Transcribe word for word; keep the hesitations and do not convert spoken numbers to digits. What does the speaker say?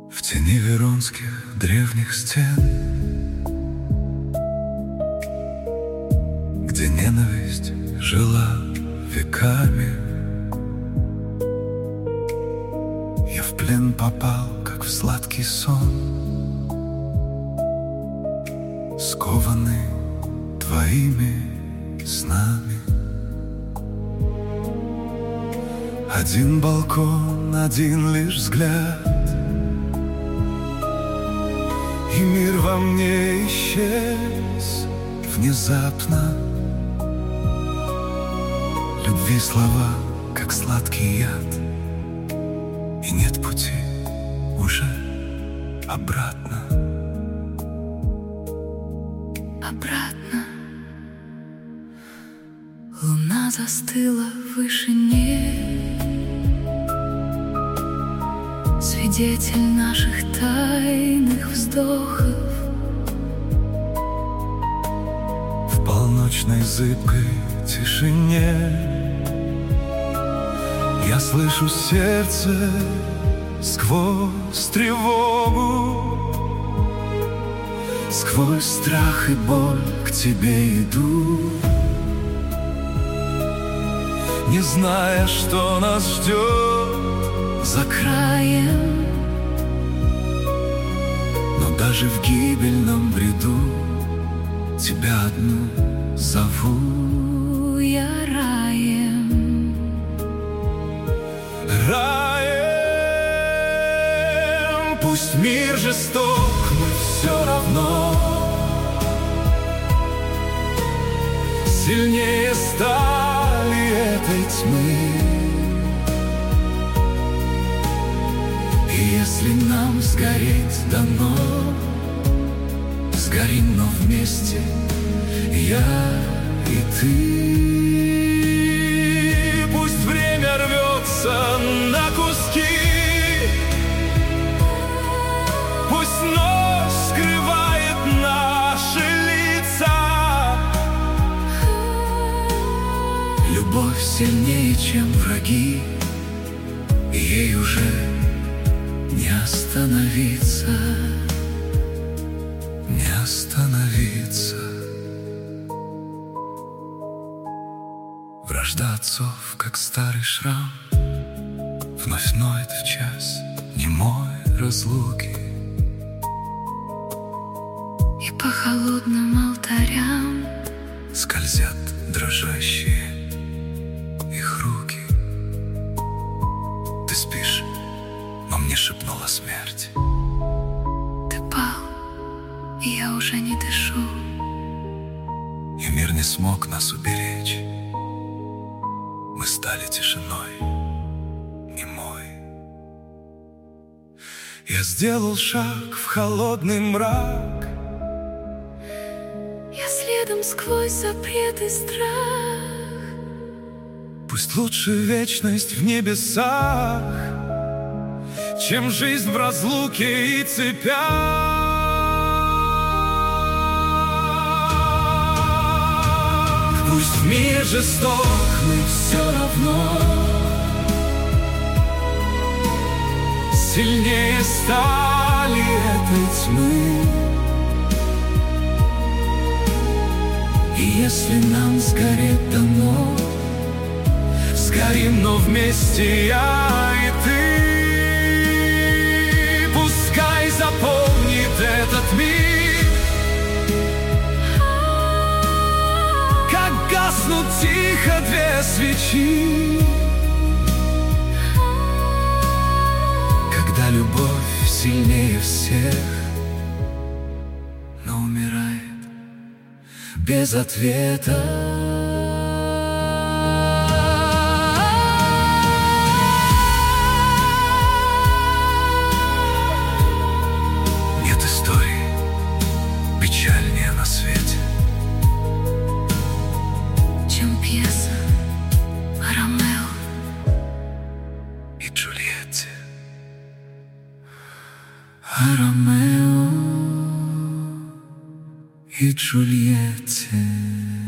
В тени веронских древних стен, где ненависть жила веками, я в плен попал, как в сладкий сон, скованный твоими снами. Один балкон, один лишь взгляд, и мир во мне исчез внезапно. Любви слова, как сладкий яд, и нет пути уже обратно. Обратно. Луна застыла в вышине, свидетель наших тайных вздохов. В полночной зыбкой тишине я слышу сердце сквозь тревогу, сквозь страх и боль к тебе иду, не зная, что нас ждет за краем. Но даже в гибельном бреду тебя одну зову я раем. Раем. Пусть мир жесток, мы все равно сильнее стали этой тьмы. И если нам сгореть дано, сгорим, но вместе, я и ты. Пусть время рвется на куски, пусть ночь скрывает наши лица. Любовь сильнее, чем враги, и ей уже не остановиться, не остановиться. Вражда отцов, как старый шрам, вновь ноет в час немой разлуки. И по холодным алтарям скользят дрожащие их руки. Ты спишь, но мне шепнула смерть. Ты пал, и я уже не дышу. И мир не смог нас уберечь. Мы стали тишиной немой. Я сделал шаг в холодный мрак, я следом сквозь запрет и страх. пусть лучше вечность в небесах, чем жизнь в разлуке и цепях. Пусть в мире жесток, мы все равно сильнее стали этой тьмы. И если нам сгореть дано, сгорим, но вместе, я и ты. Пускай запомнит этот мир, как гаснут тихо две свечи, когда любовь сильнее всех, но умирает без ответа. Печальнее на свете, чем пьеса о Ромео и Джульетте. О Ромео и Джульетте.